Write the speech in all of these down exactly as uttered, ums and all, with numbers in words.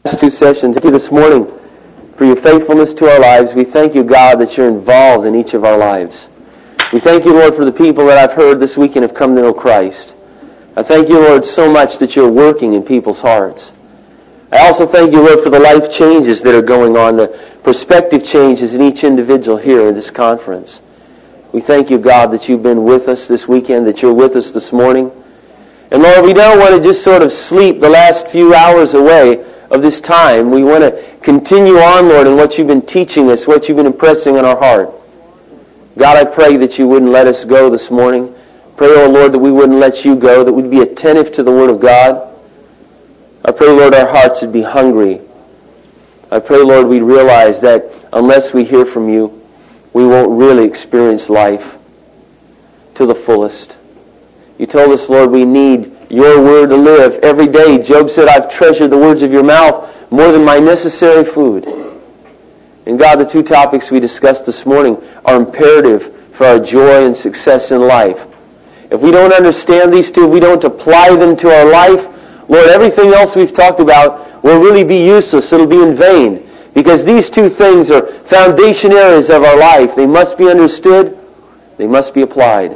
Two sessions. Thank you this morning for your faithfulness to our lives. We thank you, God, that you're involved in each of our lives. We thank you, Lord, for the people that I've heard this weekend have come to know Christ. I thank you, Lord, so much that you're working in people's hearts. I also thank you, Lord, for the life changes that are going on, the perspective changes in each individual here in this conference. We thank you, God, that you've been with us this weekend, that you're with us this morning. And Lord, we don't want to just sort of sleep the last few hours away of this time. We want to continue on, Lord, in what you've been teaching us, what you've been impressing on our heart. God, I pray that you wouldn't let us go this morning. Pray, oh Lord, that we wouldn't let you go, that we'd be attentive to the Word of God. I pray, Lord, our hearts would be hungry. I pray, Lord, we'd realize that unless we hear from you, we won't really experience life to the fullest. You told us, Lord, we need your word to live every day. Job said, I've treasured the words of your mouth more than my necessary food. And God, the two topics we discussed this morning are imperative for our joy and success in life. If we don't understand these two, if we don't apply them to our life, Lord, everything else we've talked about will really be useless. It'll be in vain. Because these two things are foundation areas of our life. They must be understood. They must be applied.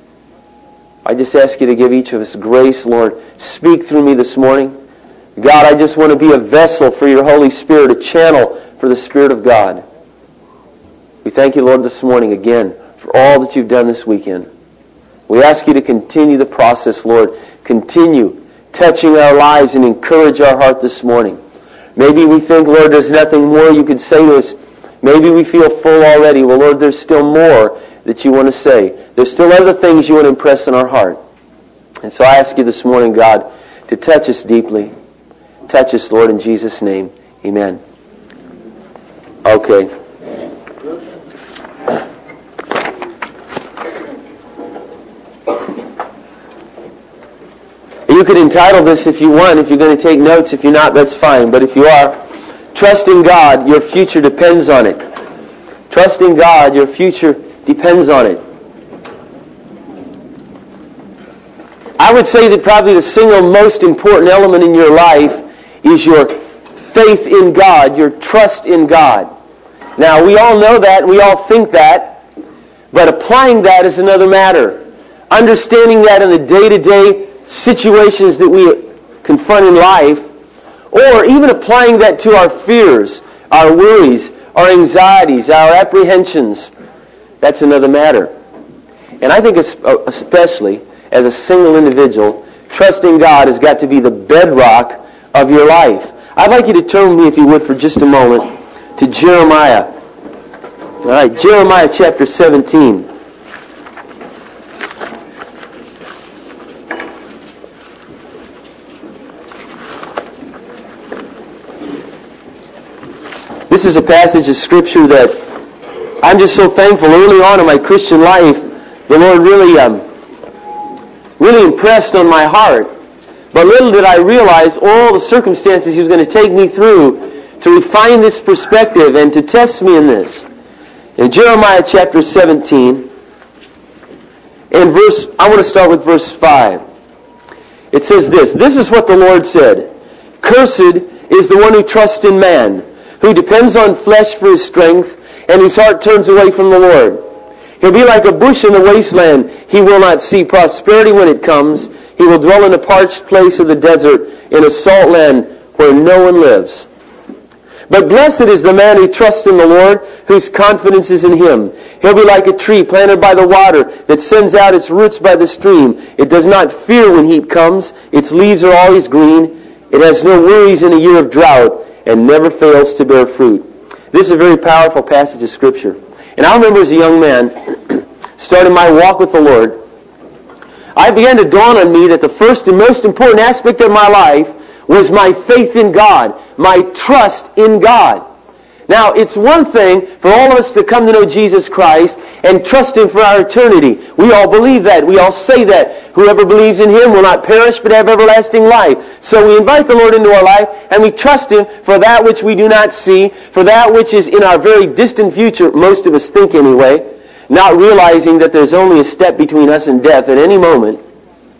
I just ask you to give each of us grace, Lord. Speak through me this morning. God, I just want to be a vessel for your Holy Spirit, a channel for the Spirit of God. We thank you, Lord, this morning again for all that you've done this weekend. We ask you to continue the process, Lord. Continue touching our lives and encourage our heart this morning. Maybe we think, Lord, there's nothing more you could say to us. Maybe we feel full already. Well, Lord, there's still more that you want to say. There's still other things you want to impress in our heart. And so I ask you this morning, God, to touch us deeply. Touch us, Lord, in Jesus' name. Amen. Okay. You could entitle this if you want, if you're going to take notes. If you're not, that's fine. But if you are, trusting God, your future depends on it. Trusting God, your future depends on it. I would say that probably the single most important element in your life is your faith in God, your trust in God. Now, we all know that, and we all think that, but applying that is another matter. Understanding that in the day-to-day situations that we confront in life, or even applying that to our fears, our worries, our anxieties, our apprehensions, that's another matter. And I think especially as a single individual, trusting God has got to be the bedrock of your life. I'd like you to turn with me, if you would, for just a moment to Jeremiah. All right, Jeremiah chapter seventeen. This is a passage of Scripture that I'm just so thankful. Early on in my Christian life, the Lord really, um, really impressed on my heart. But little did I realize all the circumstances He was going to take me through to refine this perspective and to test me in this. In Jeremiah chapter seventeen, and verse, I want to start with verse five. It says this, "This is what the Lord said, Cursed is the one who trusts in man, who depends on flesh for his strength, and whose heart turns away from the Lord. He'll be like a bush in the wasteland. He will not see prosperity when it comes. He will dwell in a parched place of the desert, in a salt land where no one lives. But blessed is the man who trusts in the Lord, whose confidence is in Him. He'll be like a tree planted by the water that sends out its roots by the stream. It does not fear when heat comes. Its leaves are always green. It has no worries in a year of drought, and never fails to bear fruit." This is a very powerful passage of Scripture. And I remember as a young man, starting my walk with the Lord, I began to dawn on me that the first and most important aspect of my life was my faith in God, my trust in God. Now, it's one thing for all of us to come to know Jesus Christ and trust Him for our eternity. We all believe that. We all say that. Whoever believes in Him will not perish but have everlasting life. So we invite the Lord into our life and we trust Him for that which we do not see, for that which is in our very distant future, most of us think anyway, not realizing that there's only a step between us and death at any moment.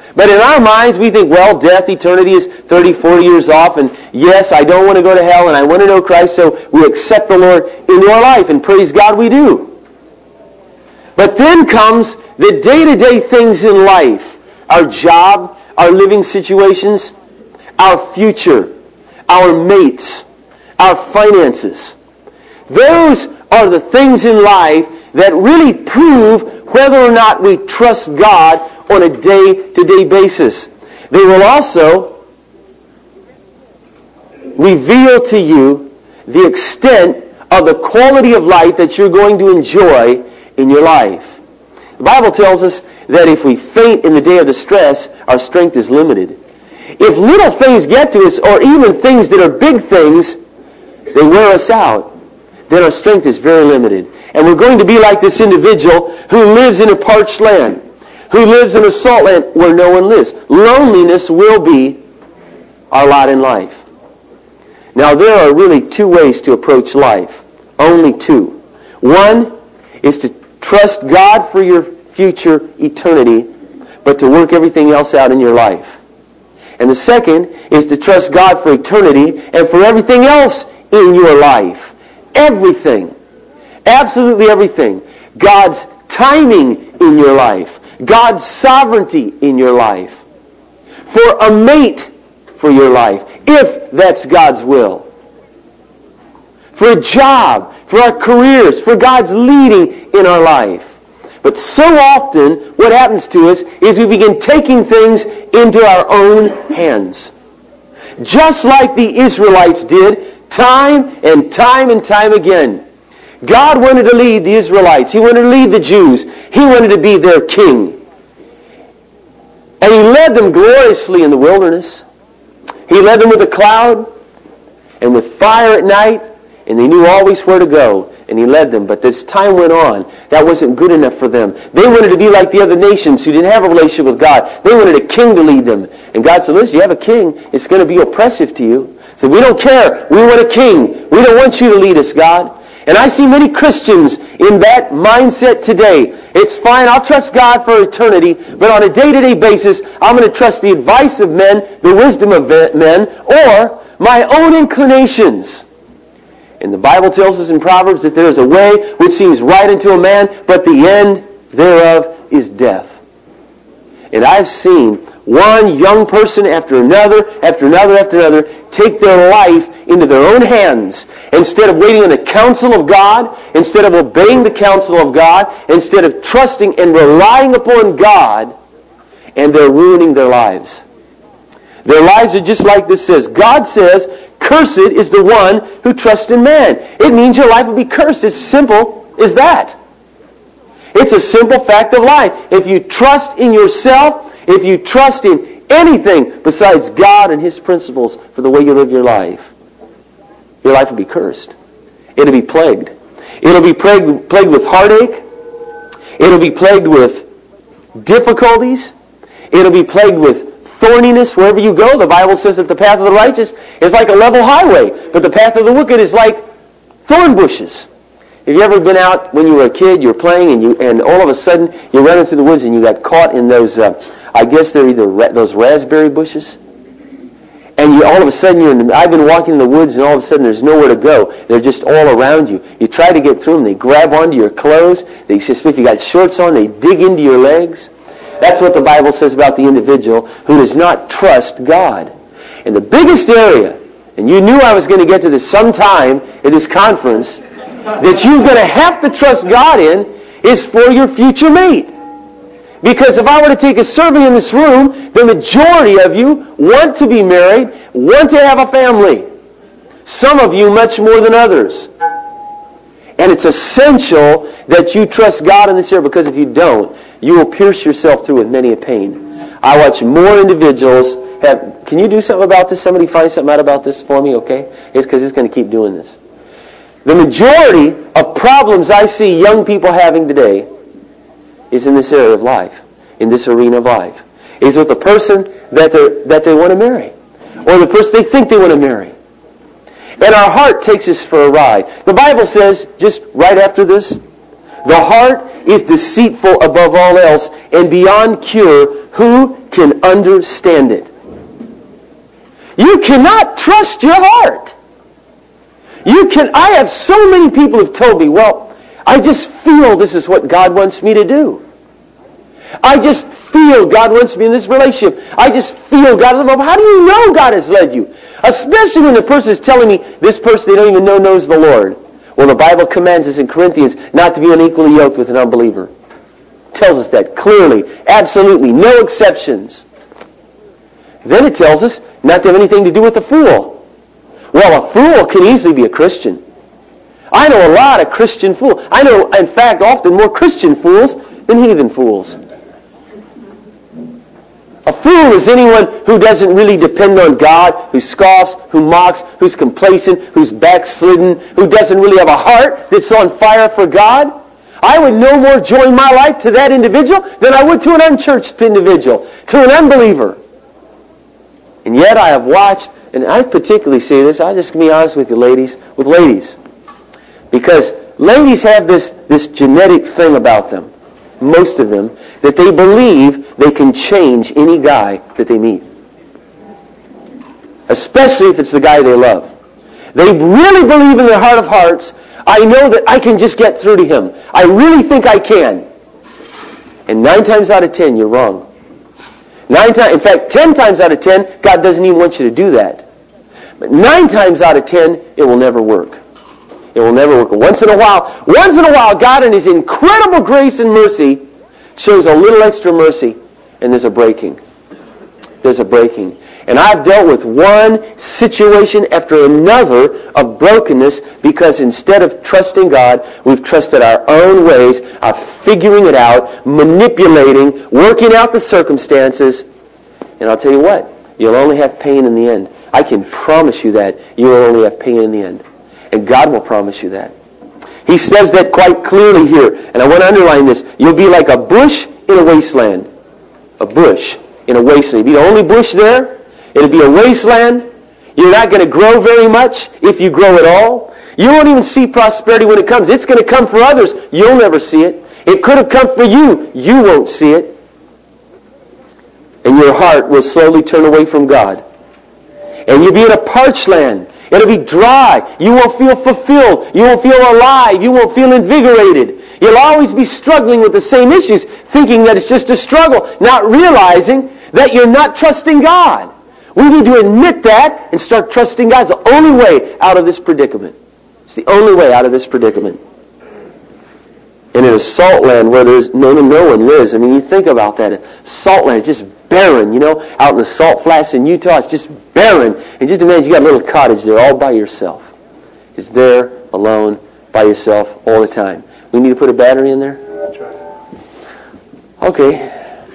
But in our minds, we think, well, death, eternity is thirty, forty years off, and yes, I don't want to go to hell, and I want to know Christ, so we accept the Lord into our life, and praise God we do. But then comes the day-to-day things in life, our job, our living situations, our future, our mates, our finances. Those are the things in life that really prove whether or not we trust God on a day-to-day basis. They will also reveal to you the extent of the quality of life that you're going to enjoy in your life. The Bible tells us that if we faint in the day of distress, our strength is limited. If little things get to us, or even things that are big things, they wear us out, then our strength is very limited. And we're going to be like this individual who lives in a parched land, who lives in a salt land where no one lives. Loneliness will be our lot in life. Now, there are really two ways to approach life. Only two. One is to trust God for your future eternity, but to work everything else out in your life. And the second is to trust God for eternity and for everything else in your life. Everything. Absolutely everything. God's timing in your life. God's sovereignty in your life. For a mate for your life, if that's God's will. For a job, for our careers, for God's leading in our life. But so often, what happens to us is we begin taking things into our own hands. Just like the Israelites did, time and time and time again. God wanted to lead the Israelites. He wanted to lead the Jews. He wanted to be their king. And He led them gloriously in the wilderness. He led them with a cloud and with fire at night, and they knew always where to go. And He led them. But as time went on, that wasn't good enough for them. They wanted to be like the other nations who didn't have a relationship with God. They wanted a king to lead them. And God said, listen, you have a king, it's going to be oppressive to you. So we don't care. We want a king. We don't want you to lead us, God. And I see many Christians in that mindset today. It's fine, I'll trust God for eternity, but on a day-to-day basis, I'm going to trust the advice of men, the wisdom of men, or my own inclinations. And the Bible tells us in Proverbs that there is a way which seems right unto a man, but the end thereof is death. And I've seen one young person after another, after another, after another, take their life into their own hands. Instead of waiting on the counsel of God, instead of obeying the counsel of God, instead of trusting and relying upon God, and they're ruining their lives. Their lives are just like this says. God says, cursed is the one who trusts in man. It means your life will be cursed. It's simple as that. It's a simple fact of life. If you trust in yourself, if you trust in anything besides God and His principles for the way you live your life, your life will be cursed. It'll be plagued. It'll be plagued, plagued with heartache. It'll be plagued with difficulties. It'll be plagued with thorniness wherever you go. The Bible says that the path of the righteous is like a level highway, but the path of the wicked is like thorn bushes. Have you ever been out when you were a kid, you were playing, and you and all of a sudden you ran into the woods and you got caught in those, uh, I guess they're either ra- those raspberry bushes? And you all of a sudden, you're in the, I've been walking in the woods and all of a sudden there's nowhere to go. They're just all around you. You try to get through them. They grab onto your clothes. They, if you got shorts on, they dig into your legs. That's what the Bible says about the individual who does not trust God. And the biggest area, and you knew I was going to get to this sometime at this conference, that you're going to have to trust God in is for your future mate. Because if I were to take a survey in this room, the majority of you want to be married, want to have a family. Some of you much more than others. And it's essential that you trust God in this area, because if you don't, you will pierce yourself through with many a pain. I watch more individuals have... Can you do something about this? Somebody find something out about this for me, okay? It's because it's going to keep doing this. The majority of problems I see young people having today is in this area of life, in this arena of life. Is with the person that they that they want to marry, or the person they think they want to marry. And our heart takes us for a ride. The Bible says, just right after this, The heart is deceitful above all else and beyond cure. Who can understand it? You cannot trust your heart. You can. I have so many people have told me, well, I just feel this is what God wants me to do. I just feel God wants me in this relationship. I just feel God. How do you know God has led you? Especially when the person is telling me this person they don't even know knows the Lord. Well, the Bible commands us in Corinthians not to be unequally yoked with an unbeliever. It tells us that clearly, absolutely, no exceptions. Then it tells us not to have anything to do with a fool. Well, a fool can easily be a Christian. I know a lot of Christian fools. I know, in fact, often more Christian fools than heathen fools. A fool is anyone who doesn't really depend on God, who scoffs, who mocks, who's complacent, who's backslidden, who doesn't really have a heart that's on fire for God. I would no more join my life to that individual than I would to an unchurched individual, to an unbeliever. And yet I have watched, and I particularly say this, I'll just be honest with you ladies, with ladies. Because ladies have this, this genetic thing about them, most of them, that they believe they can change any guy that they meet. Especially if it's the guy they love. They really believe in their heart of hearts, I know that I can just get through to him. I really think I can. And nine times out of ten, you're wrong. Nine times, in fact, ten times out of ten, God doesn't even want you to do that. But nine times out of ten, it will never work. It will never work. Once in a while, once in a while, God in His incredible grace and mercy shows a little extra mercy, and there's a breaking. There's a breaking. And I've dealt with one situation after another of brokenness because instead of trusting God, we've trusted our own ways of figuring it out, manipulating, working out the circumstances. And I'll tell you what, you'll only have pain in the end. I can promise you that. You will only have pain in the end. And God will promise you that. He says that quite clearly here. And I want to underline this. You'll be like a bush in a wasteland. A bush in a wasteland. You'll be the only bush there. It'll be a wasteland. You're not going to grow very much if you grow at all. You won't even see prosperity when it comes. It's going to come for others. You'll never see it. It could have come for you. You won't see it. And your heart will slowly turn away from God. And you'll be in a parched land. It'll be dry. You won't feel fulfilled. You won't feel alive. You won't feel invigorated. You'll always be struggling with the same issues, thinking that it's just a struggle, not realizing that you're not trusting God. We need to admit that and start trusting God. It's the only way out of this predicament. It's the only way out of this predicament. And in a salt land where there's no, no one lives, I mean, you think about that. Salt land is just barren, you know, out in the salt flats in Utah, it's just barren. And just imagine you got a little cottage there all by yourself. It's there, alone, by yourself, all the time. We need to put a battery in there? Okay.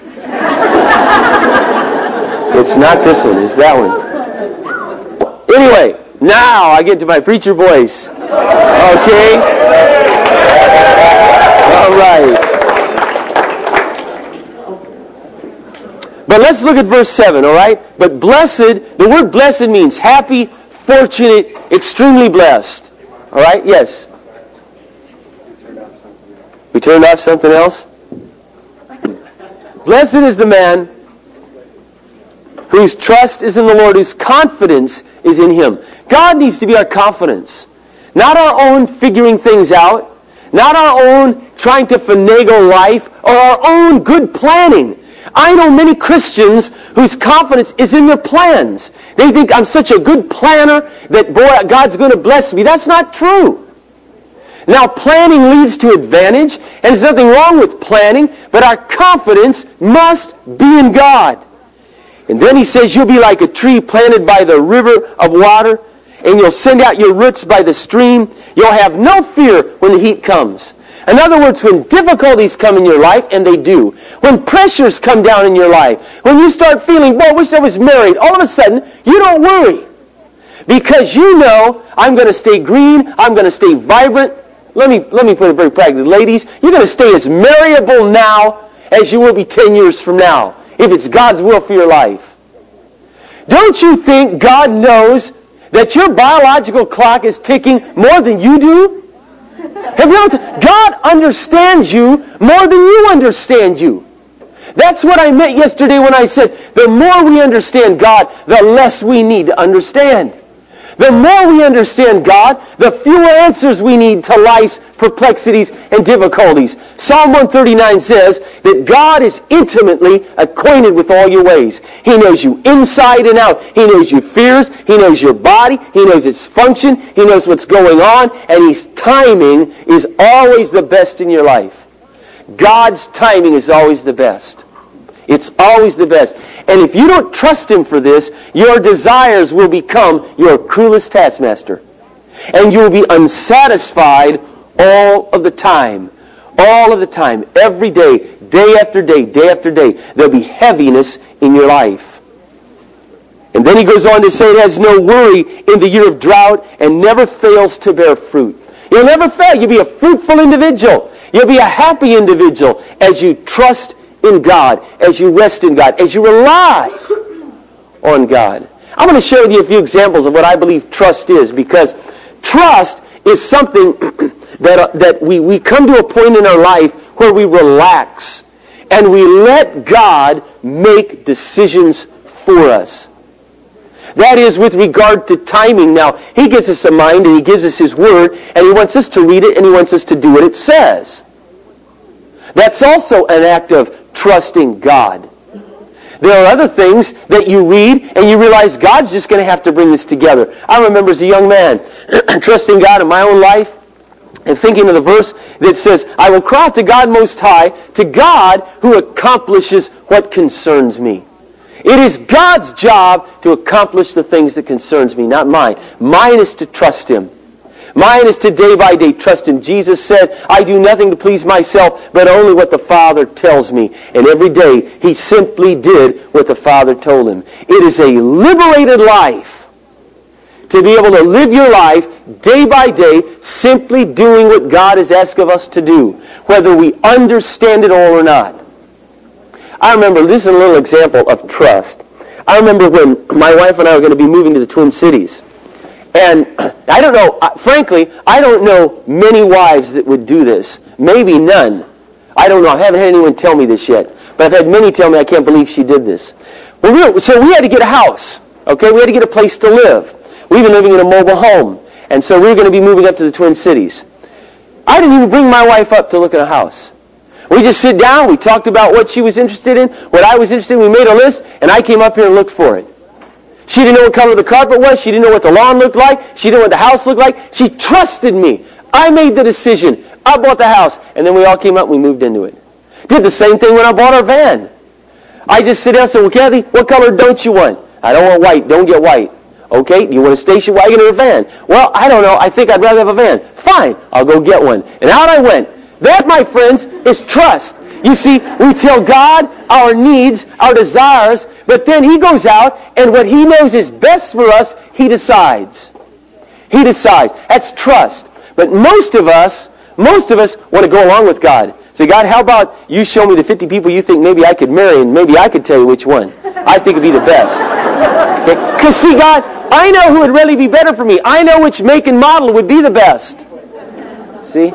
It's not this one, it's that one. Anyway, now I get to my preacher voice. Okay? All right. But let's look at verse seven, all right? But blessed, the word blessed means happy, fortunate, extremely blessed. All right? Yes. We turned off something else? Blessed is the man whose trust is in the Lord, whose confidence is in Him. God needs to be our confidence. Not our own figuring things out. Not our own trying to finagle life or our own good planning. I know many Christians whose confidence is in their plans. They think, I'm such a good planner that, boy, God's going to bless me. That's not true. Now, planning leads to advantage, and there's nothing wrong with planning, but our confidence must be in God. And then he says, you'll be like a tree planted by the river of water, and you'll send out your roots by the stream. You'll have no fear when the heat comes. In other words, when difficulties come in your life, and they do, when pressures come down in your life, when you start feeling, boy, I wish I was married, all of a sudden, you don't worry. Because you know, I'm going to stay green, I'm going to stay vibrant. Let me, let me put it very practically. Ladies, you're going to stay as marriable now as you will be ten years from now, if it's God's will for your life. Don't you think God knows that your biological clock is ticking more than you do? Have you ever, God understands you more than you understand you. That's what I meant yesterday when I said, the more we understand God, the less we need to understand. The more we understand God, the fewer answers we need to life's perplexities and difficulties. Psalm one thirty-nine says that God is intimately acquainted with all your ways. He knows you inside and out. He knows your fears. He knows your body. He knows its function. He knows what's going on. And His timing is always the best in your life. God's timing is always the best. It's always the best. And if you don't trust Him for this, your desires will become your cruelest taskmaster. And you will be unsatisfied all of the time. All of the time. Every day. Day after day. Day after day. There'll be heaviness in your life. And then he goes on to say it has no worry in the year of drought and never fails to bear fruit. You'll never fail. You'll be a fruitful individual. You'll be a happy individual as you trust in God, as you rest in God, as you rely on God. I'm going to share with you a few examples of what I believe trust is, because trust is something that, uh, that we, we come to a point in our life where we relax and we let God make decisions for us. That is with regard to timing. Now, He gives us a mind and He gives us His Word, and He wants us to read it and He wants us to do what it says. That's also an act of trusting God. There are other things that you read and you realize God's just going to have to bring this together. I remember as a young man trusting God in my own life and thinking of the verse that says, I will cry to God Most High, to God who accomplishes what concerns me. It is God's job to accomplish the things that concerns me, not mine. Mine is to trust Him. Mine is to day by day trust Him. Jesus said, I do nothing to please myself, but only what the Father tells me. And every day, He simply did what the Father told Him. It is a liberated life to be able to live your life day by day, simply doing what God has asked of us to do, whether we understand it all or not. I remember, this is a little example of trust. I remember when my wife and I were going to be moving to the Twin Cities. And I don't know, frankly, I don't know many wives that would do this. Maybe none. I don't know. I haven't had anyone tell me this yet. But I've had many tell me I can't believe she did this. Well, we were, so we had to get a house. Okay? We had to get a place to live. We've been living in a mobile home. And so we were going to be moving up to the Twin Cities. I didn't even bring my wife up to look at a house. We just sit down. We talked about what she was interested in, what I was interested in. We made a list, and I came up here and looked for it. She didn't know what color the carpet was. She didn't know what the lawn looked like. She didn't know what the house looked like. She trusted me. I made the decision. I bought the house. And then we all came up and we moved into it. Did the same thing when I bought our van. I just sit down and said, well, Kathy, what color don't you want? I don't want white. Don't get white. Okay, do you want a station wagon or a van? Well, I don't know. I think I'd rather have a van. Fine. I'll go get one. And out I went. That, my friends, is trust. You see, we tell God our needs, our desires, but then He goes out and what He knows is best for us, He decides. He decides. That's trust. But most of us, most of us want to go along with God. Say, God, how about you show me the fifty people you think maybe I could marry and maybe I could tell you which one. I think it'd be the best. Because okay? See, God, I know who would really be better for me. I know which make and model would be the best. See?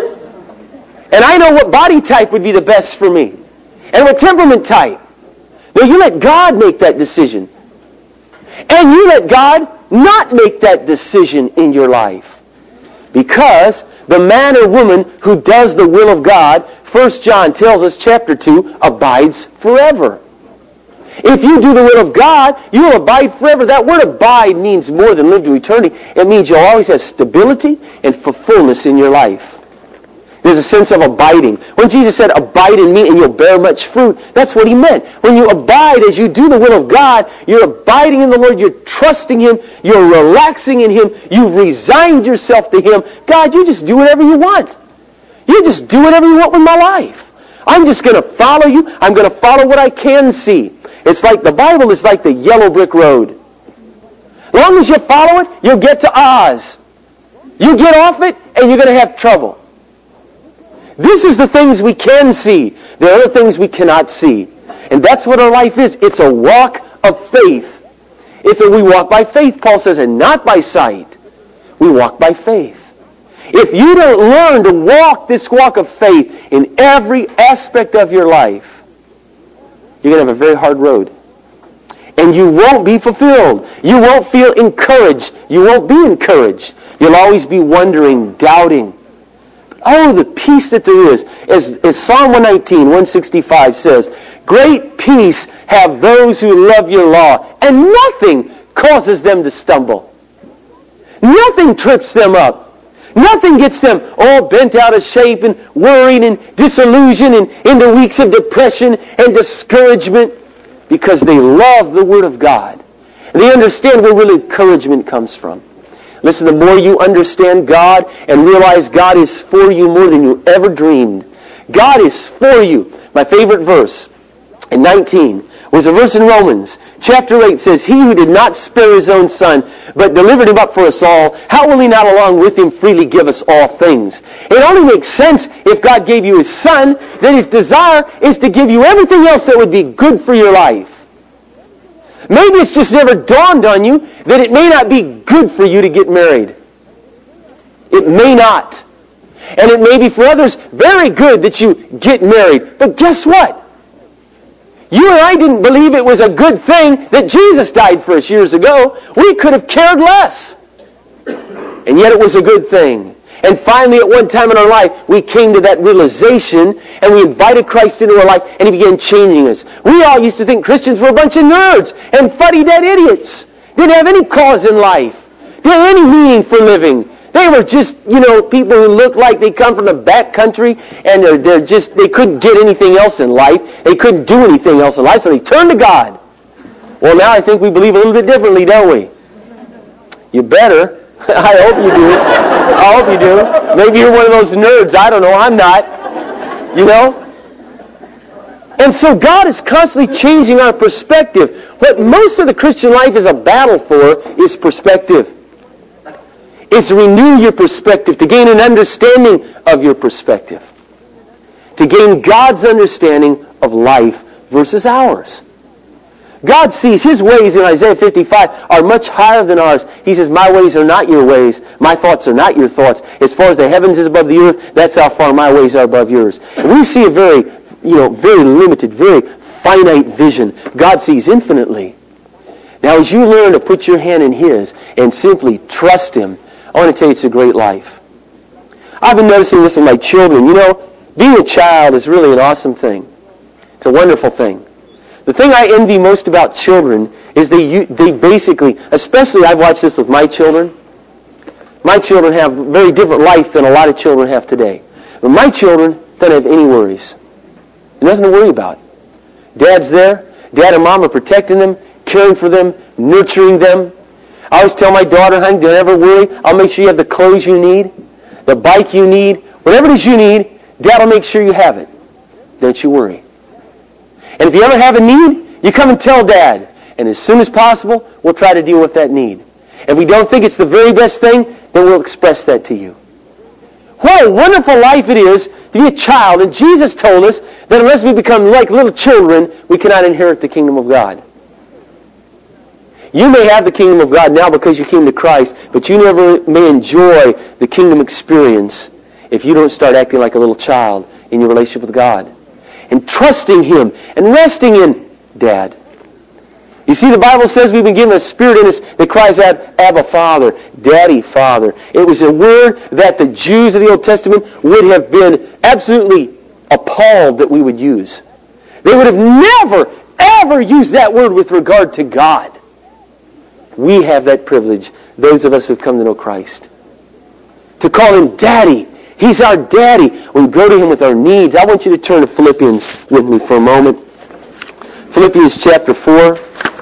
And I know what body type would be the best for me. And what temperament type. Now you let God make that decision. And you let God not make that decision in your life. Because the man or woman who does the will of God, First John tells us, chapter two, abides forever. If you do the will of God, you will abide forever. That word abide means more than live to eternity. It means you'll always have stability and fulfillment in your life. There's a sense of abiding. When Jesus said, abide in me and you'll bear much fruit, that's what He meant. When you abide, as you do the will of God, you're abiding in the Lord, you're trusting Him, you're relaxing in Him, you've resigned yourself to Him. God, you just do whatever you want. You just do whatever you want with my life. I'm just going to follow you. I'm going to follow what I can see. It's like the Bible is like the yellow brick road. As long as you follow it, you'll get to Oz. You get off it, and you're going to have trouble. This is the things we can see. There are other things we cannot see. And that's what our life is. It's a walk of faith. It's a we walk by faith, Paul says, and not by sight. We walk by faith. If you don't learn to walk this walk of faith in every aspect of your life, you're going to have a very hard road. And you won't be fulfilled. You won't feel encouraged. You won't be encouraged. You'll always be wondering, doubting. Oh, the peace that there is. As, as Psalm one nineteen, one sixty-five says, great peace have those who love your law, and nothing causes them to stumble. Nothing trips them up. Nothing gets them all bent out of shape and worried and disillusioned and into weeks of depression and discouragement, because they love the Word of God. And they understand where real encouragement comes from. Listen, the more you understand God and realize God is for you more than you ever dreamed. God is for you. My favorite verse in nineteen was a verse in Romans. Chapter eight says, he who did not spare his own son, but delivered him up for us all, how will he not along with him freely give us all things? It only makes sense if God gave you his son, that his desire is to give you everything else that would be good for your life. Maybe it's just never dawned on you that it may not be good for you to get married. It may not. And it may be for others very good that you get married. But guess what? You and I didn't believe it was a good thing that Jesus died for us years ago. We could have cared less. And yet it was a good thing. And finally, at one time in our life, we came to that realization, and we invited Christ into our life, and He began changing us. We all used to think Christians were a bunch of nerds and fuddy-dud idiots. Didn't have any cause in life. Didn't have any meaning for living. They were just, you know, people who looked like they come from the back country, and they're, they're just, they couldn't get anything else in life. They couldn't do anything else in life, so they turned to God. Well, now I think we believe a little bit differently, don't we? You better. I hope you do. I hope you do. Maybe you're one of those nerds. I don't know. I'm not. You know? And so God is constantly changing our perspective. What most of the Christian life is a battle for is perspective. Is to renew your perspective, to gain an understanding of your perspective. To gain God's understanding of life versus ours. God sees His ways in Isaiah fifty-five are much higher than ours. He says, my ways are not your ways. My thoughts are not your thoughts. As far as the heavens is above the earth, that's how far my ways are above yours. And we see a very, you know, very limited, very finite vision. God sees infinitely. Now, as you learn to put your hand in His and simply trust Him, I want to tell you it's a great life. I've been noticing this with my children. You know, being a child is really an awesome thing. It's a wonderful thing. The thing I envy most about children is they they basically, especially I've watched this with my children. My children have a very different life than a lot of children have today. But my children don't have any worries. Nothing to worry about. Dad's there. Dad and Mom are protecting them, caring for them, nurturing them. I always tell my daughter, honey, don't ever worry. I'll make sure you have the clothes you need, the bike you need, whatever it is you need, Dad will make sure you have it. Don't you worry. And if you ever have a need, you come and tell Dad. And as soon as possible, we'll try to deal with that need. If we don't think it's the very best thing, then we'll express that to you. What a wonderful life it is to be a child. And Jesus told us that unless we become like little children, we cannot inherit the kingdom of God. You may have the kingdom of God now because you came to Christ, but you never may enjoy the kingdom experience if you don't start acting like a little child in your relationship with God. And trusting Him and resting in Dad. You see, the Bible says we've been given a spirit in us that cries out, Abba, Father, Daddy, Father. It was a word that the Jews of the Old Testament would have been absolutely appalled that we would use. They would have never, ever used that word with regard to God. We have that privilege, those of us who have come to know Christ. To call Him Daddy. He's our Daddy. We go to Him with our needs. I want you to turn to Philippians with me for a moment. Philippians chapter four.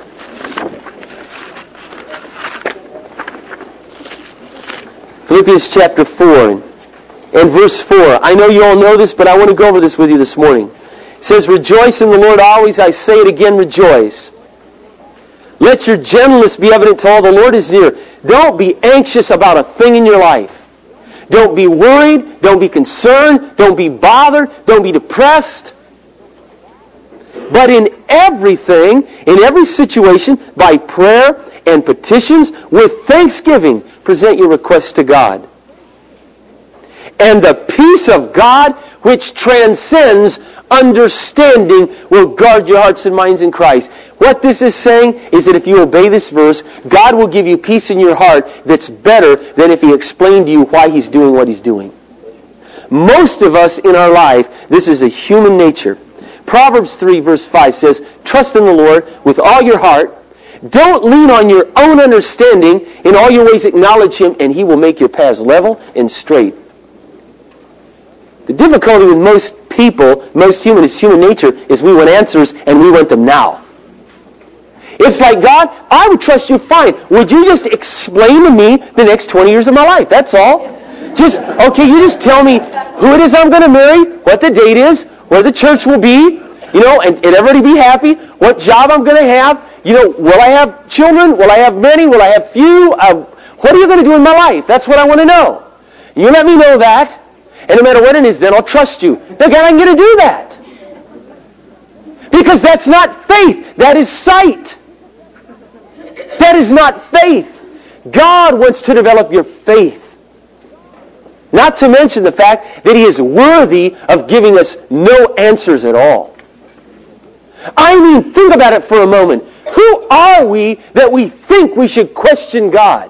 Philippians chapter four and verse four. I know you all know this, but I want to go over this with you this morning. It says, rejoice in the Lord always. I say it again, rejoice. Let your gentleness be evident to all. The Lord is near. Don't be anxious about a thing in your life. Don't be worried. Don't be concerned. Don't be bothered. Don't be depressed. But in everything, in every situation, by prayer and petitions, with thanksgiving, present your requests to God. And the peace of God, which transcends understanding, will guard your hearts and minds in Christ. What this is saying is that if you obey this verse, God will give you peace in your heart that's better than if He explained to you why He's doing what He's doing. Most of us in our life, this is a human nature. Proverbs three verse five says, trust in the Lord with all your heart. Don't lean on your own understanding. In all your ways acknowledge Him, and He will make your paths level and straight. The difficulty with most people, most human, is human nature, is we want answers and we want them now. It's like, God, I would trust you fine. Would you just explain to me the next twenty years of my life? That's all. Just, okay, you just tell me who it is I'm going to marry, what the date is, where the church will be, you know, and, and everybody be happy, what job I'm going to have, you know, will I have children, will I have many, will I have few, uh, what are you going to do in my life? That's what I want to know. You let me know that, and no matter what it is, then I'll trust you. Now, God, I'm going to do that. Because that's not faith, that is sight. That is not faith. God wants to develop your faith. Not to mention the fact that He is worthy of giving us no answers at all. I mean, think about it for a moment. Who are we that we think we should question God?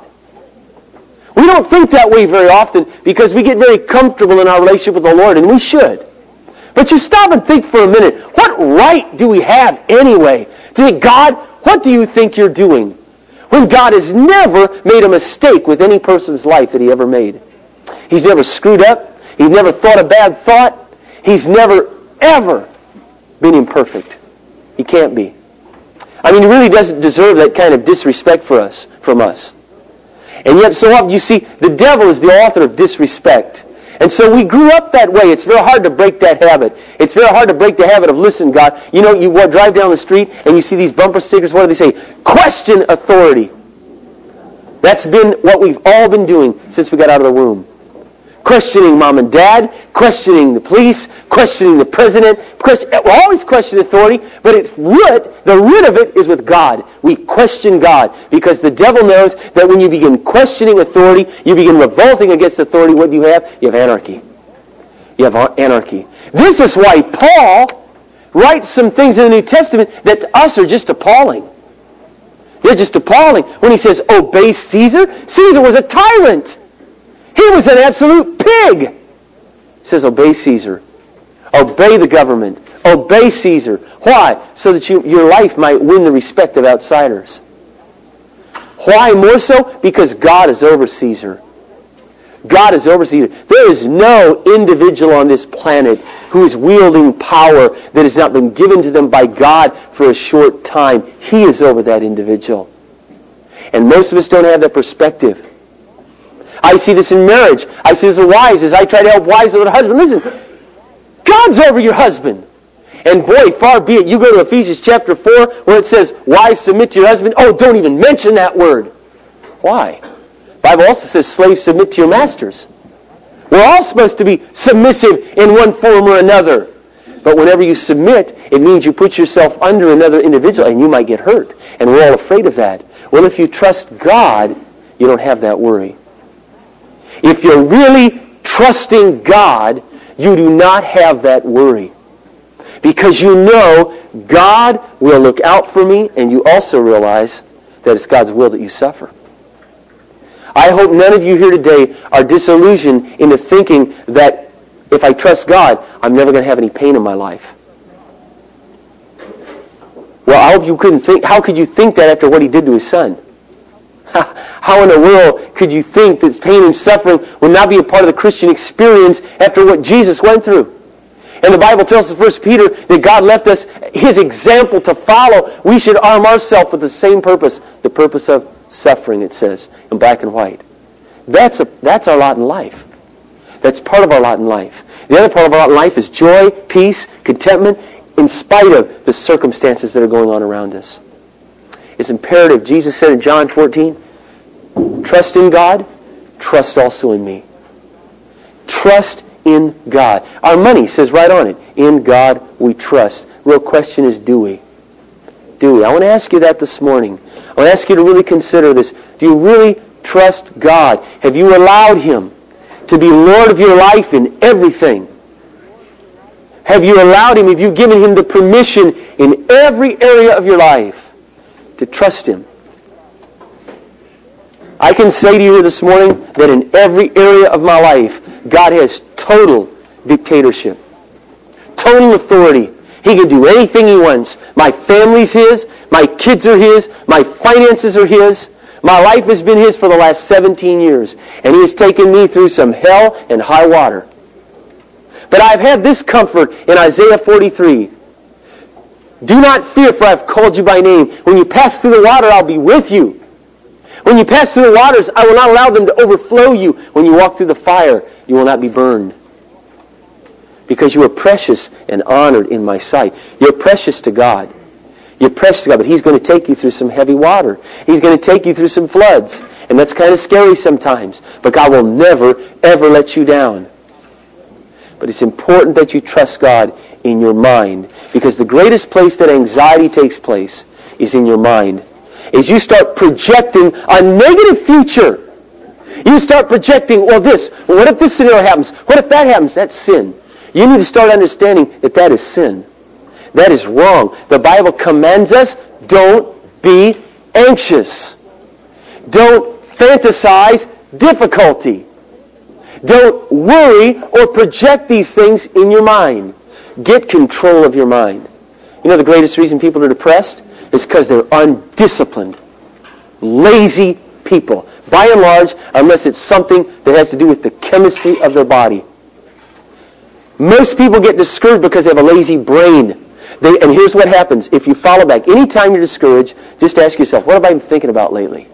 We don't think that way very often because we get very comfortable in our relationship with the Lord, and we should. But you stop and think for a minute. What right do we have anyway to say, God, what do you think you're doing? When God has never made a mistake with any person's life that He ever made. He's never screwed up. He's never thought a bad thought. He's never, ever been imperfect. He can't be. I mean, He really doesn't deserve that kind of disrespect for us, from us. And yet, so often, you see, the devil is the author of disrespect. And so we grew up that way. It's very hard to break that habit. It's very hard to break the habit of, listen, God, you know, you drive down the street and you see these bumper stickers. What do they say? Question authority. That's been what we've all been doing since we got out of the womb. Questioning mom and dad, questioning the police, questioning the president. Question, we're always questioning authority, but it's root, the root of it is with God. We question God because the devil knows that when you begin questioning authority, you begin revolting against authority. What do you have? You have anarchy. You have anarchy. This is why Paul writes some things in the New Testament that to us are just appalling. They're just appalling. When he says, obey Caesar, Caesar was a tyrant. He was an absolute pig. He says, obey Caesar. Obey the government. Obey Caesar. Why? So that you, your life might win the respect of outsiders. Why more so? Because God is over Caesar. God is over Caesar. There is no individual on this planet who is wielding power that has not been given to them by God for a short time. He is over that individual. And most of us don't have that perspective. I see this in marriage. I see this in wives as I try to help wives with their husband. Listen, God's over your husband. And boy, far be it, you go to Ephesians chapter four where it says, wives, submit to your husband. Oh, don't even mention that word. Why? The Bible also says, slaves, submit to your masters. We're all supposed to be submissive in one form or another. But whenever you submit, it means you put yourself under another individual and you might get hurt. And we're all afraid of that. Well, if you trust God, you don't have that worry. If you're really trusting God, you do not have that worry. Because you know God will look out for me, and you also realize that it's God's will that you suffer. I hope none of you here today are disillusioned into thinking that if I trust God, I'm never going to have any pain in my life. Well, I hope you couldn't think, how could you think that after what He did to His Son? How in the world could you think that pain and suffering would not be a part of the Christian experience after what Jesus went through? And the Bible tells us in First Peter that God left us His example to follow. We should arm ourselves with the same purpose, the purpose of suffering, it says, in black and white. That's, a, that's our lot in life. That's part of our lot in life. The other part of our lot in life is joy, peace, contentment, in spite of the circumstances that are going on around us. It's imperative. Jesus said in John fourteen, trust in God, trust also in me. Trust in God. Our money says right on it, in God we trust. Real question is, do we? Do we? I want to ask you that this morning. I want to ask you to really consider this. Do you really trust God? Have you allowed Him to be Lord of your life in everything? Have you allowed Him, have you given Him the permission in every area of your life to trust Him? I can say to you this morning that in every area of my life, God has total dictatorship, total authority. He can do anything He wants. My family's His, my kids are His, my finances are His. My life has been His for the last seventeen years, and He has taken me through some hell and high water. But I've had this comfort in Isaiah forty-three. Do not fear, for I have called you by name. When you pass through the water, I'll be with you. When you pass through the waters, I will not allow them to overflow you. When you walk through the fire, you will not be burned. Because you are precious and honored in my sight. You're precious to God. You're precious to God, but He's going to take you through some heavy water. He's going to take you through some floods. And that's kind of scary sometimes. But God will never, ever let you down. But it's important that you trust God in your mind. Because the greatest place that anxiety takes place is in your mind. As you start projecting a negative future. You start projecting, well this, well, what if this scenario happens? What if that happens? That's sin. You need to start understanding that that is sin. That is wrong. The Bible commands us, don't be anxious. Don't fantasize difficulty. Don't worry or project these things in your mind. Get control of your mind. You know the greatest reason people are depressed? It's because they're undisciplined, lazy people. By and large, unless it's something that has to do with the chemistry of their body. Most people get discouraged because they have a lazy brain. They, and here's what happens. If you follow back, anytime you're discouraged, just ask yourself, what have I been thinking about lately?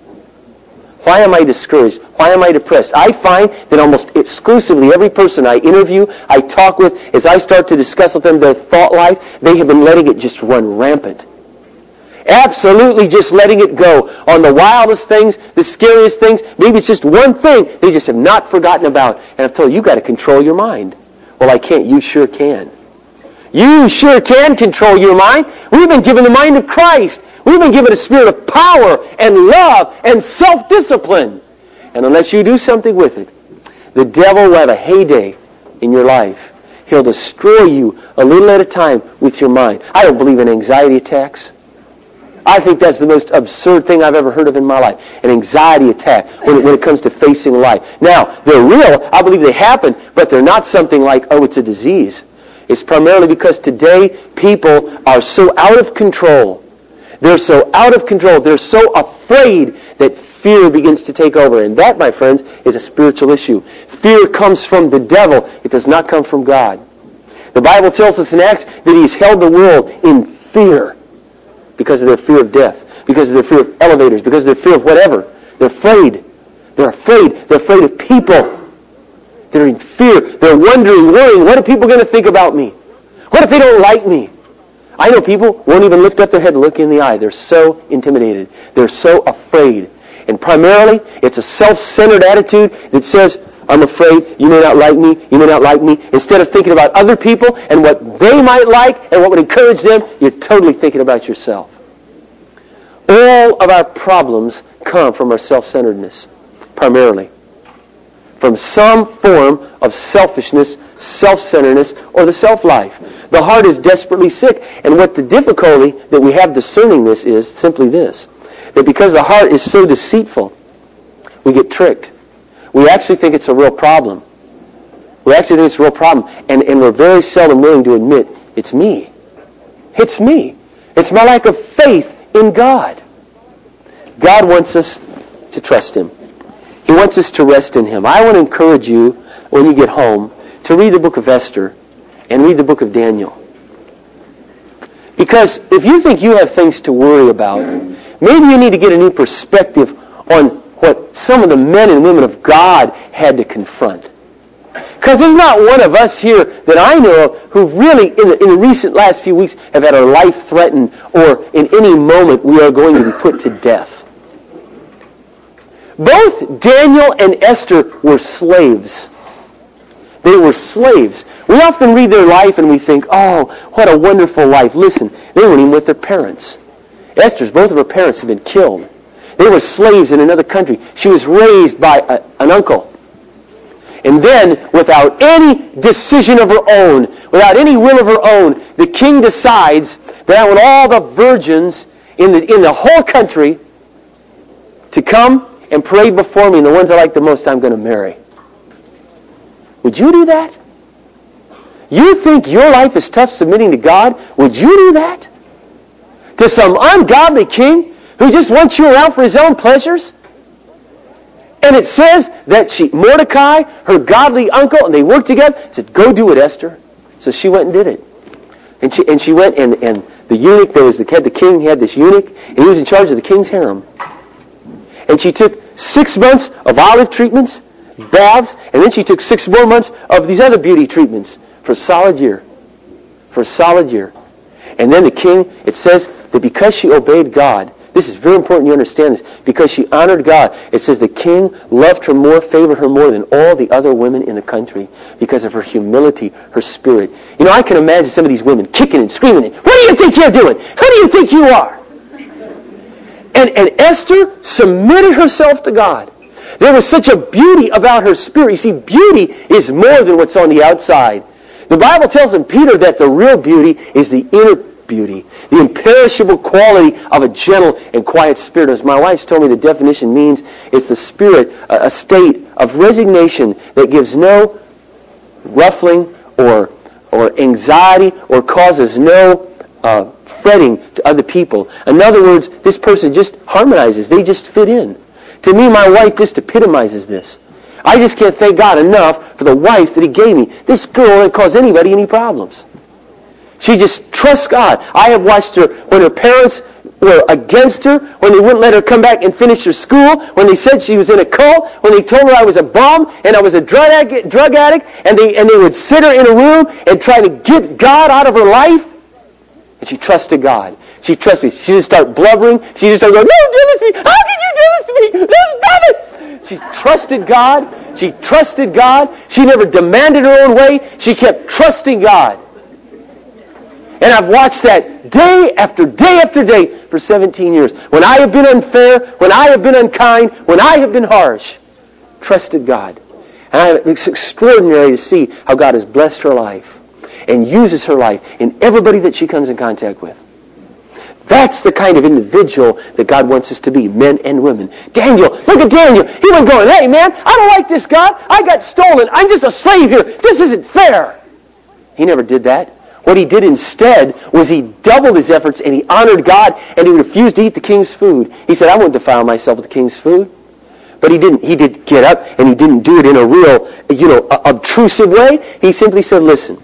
Why am I discouraged? Why am I depressed? I find that almost exclusively every person I interview, I talk with, as I start to discuss with them their thought life, they have been letting it just run rampant. Absolutely just letting it go on the wildest things, the scariest things. Maybe it's just one thing they just have not forgotten about. And I've told you, you've got to control your mind. Well, I can't. You sure can. You sure can control your mind. We've been given the mind of Christ. We've been given a spirit of power and love and self-discipline. And unless you do something with it, the devil will have a heyday in your life. He'll destroy you a little at a time with your mind. I don't believe in anxiety attacks. I think that's the most absurd thing I've ever heard of in my life. An anxiety attack when it, when it comes to facing life. Now, they're real. I believe they happen, but they're not something like, oh, it's a disease. It's primarily because today people are so out of control. They're so out of control. They're so afraid that fear begins to take over. And that, my friends, is a spiritual issue. Fear comes from the devil. It does not come from God. The Bible tells us in Acts that He's held the world in fear. Because of their fear of death, because of their fear of elevators, because of their fear of whatever. They're afraid. They're afraid. They're afraid of people. They're in fear. They're wondering, worrying, what are people going to think about me? What if they don't like me? I know people won't even lift up their head and look in the eye. They're so intimidated. They're so afraid. And primarily, it's a self-centered attitude that says, I'm afraid you may not like me, you may not like me. Instead of thinking about other people and what they might like and what would encourage them, you're totally thinking about yourself. All of our problems come from our self-centeredness, primarily. From some form of selfishness, self-centeredness, or the self-life. The heart is desperately sick. And what the difficulty that we have discerning this is simply this. That because the heart is so deceitful, we get tricked. We actually think it's a real problem. We actually think it's a real problem. And, and we're very seldom willing to admit, it's me. It's me. It's my lack of faith in God. God wants us to trust Him. He wants us to rest in Him. I want to encourage you, when you get home, to read the book of Esther and read the book of Daniel. Because if you think you have things to worry about, maybe you need to get a new perspective on what some of the men and women of God had to confront. Because there's not one of us here that I know of who really, in the, in the recent last few weeks, have had our life threatened, or in any moment we are going to be put to death. Both Daniel and Esther were slaves. They were slaves. We often read their life and we think, oh, what a wonderful life. Listen, they weren't even with their parents. Esther's, both of her parents had been killed. They were slaves in another country. She was raised by a, an uncle. And then, without any decision of her own, without any will of her own, the king decides that I want all the virgins in the, in the whole country to come and parade before me, and the ones I like the most I'm going to marry. Would you do that? You think your life is tough submitting to God? Would you do that? To some ungodly king who just wants you around for his own pleasures? And it says that she, Mordecai, her godly uncle, and they worked together, said, go do it, Esther. So she went and did it. And she and she went, and, and the eunuch, there was the, the king had this eunuch, and he was in charge of the king's harem. And she took six months of olive treatments, baths, and then she took six more months of these other beauty treatments for a solid year. For a solid year. And then the king, it says that because she obeyed God, this is very important you understand this, because she honored God, it says the king loved her more, favored her more than all the other women in the country because of her humility, her spirit. You know, I can imagine some of these women kicking and screaming, what do you think you're doing? Who do you think you are? And, and Esther submitted herself to God. There was such a beauty about her spirit. You see, beauty is more than what's on the outside. The Bible tells in Peter that the real beauty is the inner beauty, the imperishable quality of a gentle and quiet spirit. As my wife's told me, the definition means it's the spirit, a state of resignation that gives no ruffling or or anxiety or causes no uh, fretting to other people. In other words, this person just harmonizes. They just fit in. To me, my wife just epitomizes this. I just can't thank God enough for the wife that He gave me. This girl won't cause anybody any problems. She just trusts God. I have watched her when her parents were against her, when they wouldn't let her come back and finish her school, when they said she was in a cult, when they told her I was a bum and I was a drug addict, drug addict and they and they would sit her in a room and try to get God out of her life. And she trusted God. She trusted. She just started blubbering. She just started going, no, do this to me. How can you do this to me? No, stop it. She trusted God. She trusted God. She never demanded her own way. She kept trusting God. And I've watched that day after day after day for seventeen years. When I have been unfair, when I have been unkind, when I have been harsh, trusted God. And I, it's extraordinary to see how God has blessed her life and uses her life in everybody that she comes in contact with. That's the kind of individual that God wants us to be, men and women. Daniel, look at Daniel. He went going, hey man, I don't like this God. I got stolen. I'm just a slave here. This isn't fair. He never did that. What he did instead was he doubled his efforts and he honored God and he refused to eat the king's food. He said, I won't defile myself with the king's food. But he didn't. He did get up and he didn't do it in a real, you know, obtrusive way. He simply said, listen,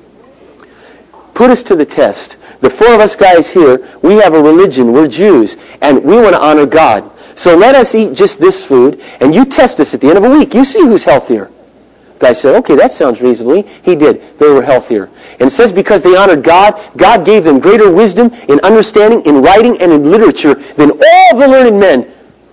put us to the test. The four of us guys here, we have a religion. We're Jews and we want to honor God. So let us eat just this food and you test us at the end of a week. You see who's healthier. The guy said, okay, that sounds reasonably. He did. They were healthier. And it says because they honored God, God gave them greater wisdom in understanding, in writing, and in literature than all the learned men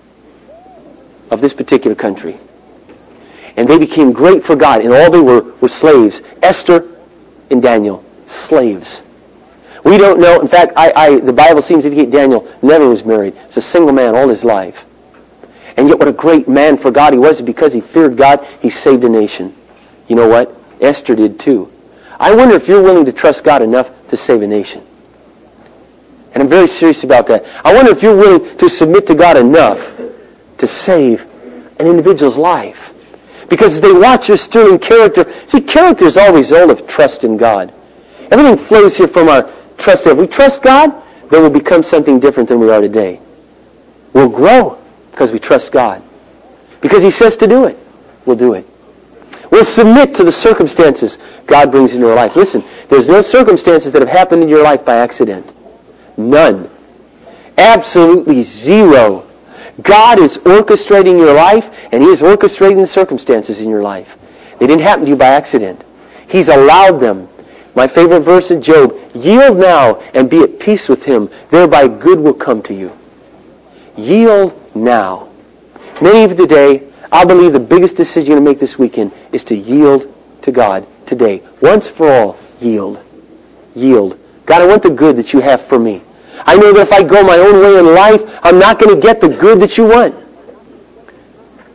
of this particular country. And they became great for God, and all they were were slaves. Esther and Daniel, slaves. We don't know. In fact, I, I, the Bible seems to indicate Daniel never was married. He's a single man all his life. And yet what a great man for God he was. Because he feared God, he saved a nation. You know what? Esther did too. I wonder if you're willing to trust God enough to save a nation. And I'm very serious about that. I wonder if you're willing to submit to God enough to save an individual's life. Because as they watch your sterling character, see, character is always the result of trust in God. Everything flows here from our trust. If we trust God, then we'll become something different than we are today. We'll grow because we trust God. Because He says to do it, we'll do it. We'll submit to the circumstances God brings into our life. Listen, there's no circumstances that have happened in your life by accident. None. Absolutely zero. God is orchestrating your life, and He is orchestrating the circumstances in your life. They didn't happen to you by accident. He's allowed them. My favorite verse in Job, yield now and be at peace with Him, thereby good will come to you. Yield now. Many of you today, I believe the biggest decision you're going to make this weekend is to yield to God today. Once for all, yield. Yield. God, I want the good that you have for me. I know that if I go my own way in life, I'm not going to get the good that you want.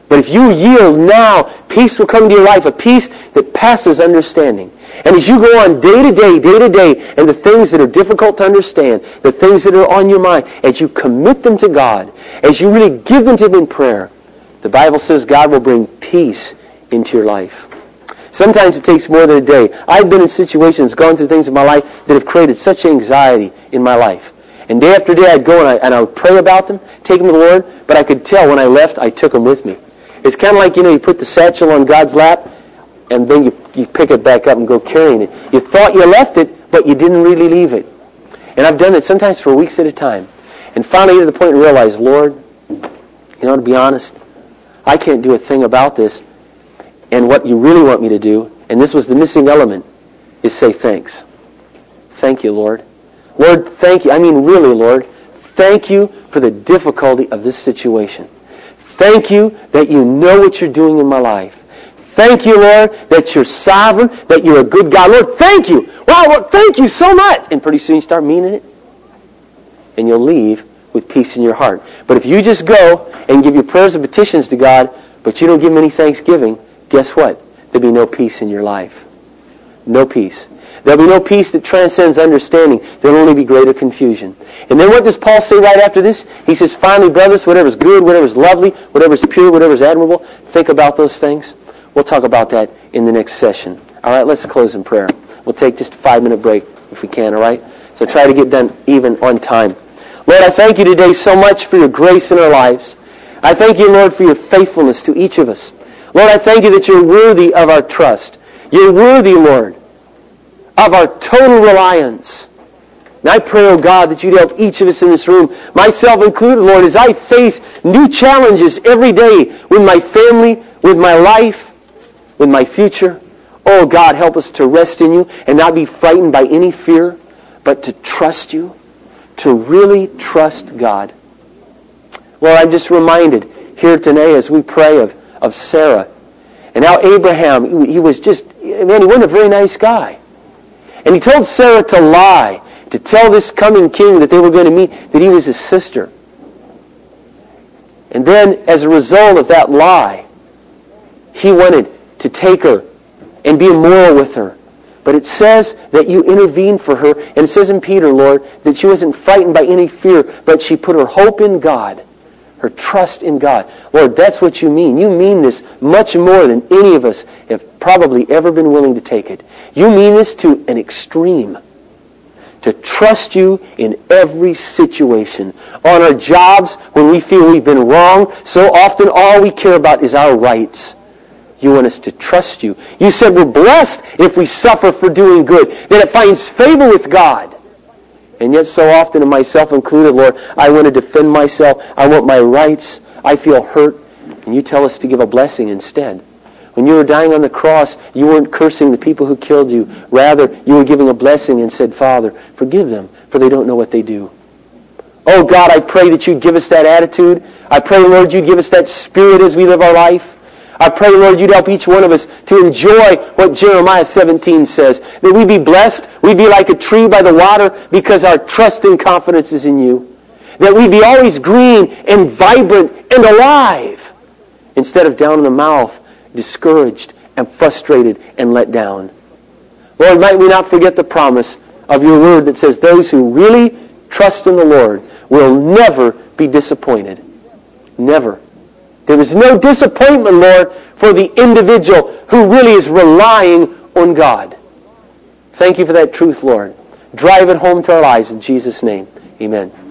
But if you yield now, peace will come into your life, a peace that passes understanding. And as you go on day to day, day to day, and the things that are difficult to understand, the things that are on your mind, as you commit them to God, as you really give them to Him in prayer, the Bible says God will bring peace into your life. Sometimes it takes more than a day. I've been in situations, gone through things in my life that have created such anxiety in my life. And day after day I'd go and I, and I would pray about them, take them to the Lord, but I could tell when I left, I took them with me. It's kind of like, you know, you put the satchel on God's lap, and then you, you pick it back up and go carrying it. You thought you left it, but you didn't really leave it. And I've done it sometimes for weeks at a time. And finally get to the point and realize, Lord, you know, to be honest, I can't do a thing about this. And what you really want me to do, and this was the missing element, is say thanks. Thank you, Lord. Lord, thank you. I mean, really, Lord, thank you for the difficulty of this situation. Thank you that you know what you're doing in my life. Thank you, Lord, that you're sovereign, that you're a good God. Lord, thank you. Wow, Lord, thank you so much. And pretty soon you start meaning it. And you'll leave with peace in your heart. But if you just go and give your prayers and petitions to God, but you don't give Him any thanksgiving, guess what? There'll be no peace in your life. No peace. There'll be no peace that transcends understanding. There'll only be greater confusion. And then what does Paul say right after this? He says, finally, brothers, whatever's good, whatever's lovely, whatever's pure, whatever's admirable, think about those things. We'll talk about that in the next session. All right, let's close in prayer. We'll take just a five-minute break if we can, all right? So try to get done even on time. Lord, I thank you today so much for your grace in our lives. I thank you, Lord, for your faithfulness to each of us. Lord, I thank you that you're worthy of our trust. You're worthy, Lord, of our total reliance. And I pray, oh God, that you'd help each of us in this room, myself included, Lord, as I face new challenges every day with my family, with my life, with my future. Oh God, help us to rest in you and not be frightened by any fear, but to trust you, to really trust God. Lord, I'm just reminded here today as we pray of, of Sarah and how Abraham, he was just, man, he wasn't a very nice guy. And he told Sarah to lie, to tell this coming king that they were going to meet that he was his sister. And then, as a result of that lie, he wanted to take her and be immoral with her. But it says that you intervened for her, and it says in Peter, Lord, that she wasn't frightened by any fear, but she put her hope in God, her trust in God. Lord, that's what you mean. You mean this much more than any of us have probably ever been willing to take it. You mean this to an extreme. To trust you in every situation. On our jobs, when we feel we've been wrong, so often all we care about is our rights. You want us to trust you. You said we're blessed if we suffer for doing good, that it finds favor with God. And yet so often, and myself included, Lord, I want to defend myself. I want my rights. I feel hurt. And you tell us to give a blessing instead. When you were dying on the cross, you weren't cursing the people who killed you. Rather, you were giving a blessing and said, Father, forgive them, for they don't know what they do. Oh God, I pray that you'd give us that attitude. I pray, Lord, you'd give us that spirit as we live our life. I pray, Lord, you'd help each one of us to enjoy what Jeremiah seventeen says. That we'd be blessed, we'd be like a tree by the water because our trust and confidence is in you. That we'd be always green and vibrant and alive instead of down in the mouth, discouraged and frustrated and let down. Lord, might we not forget the promise of your word that says those who really trust in the Lord will never be disappointed. Never. There is no disappointment, Lord, for the individual who really is relying on God. Thank you for that truth, Lord. Drive it home to our lives in Jesus' name. Amen.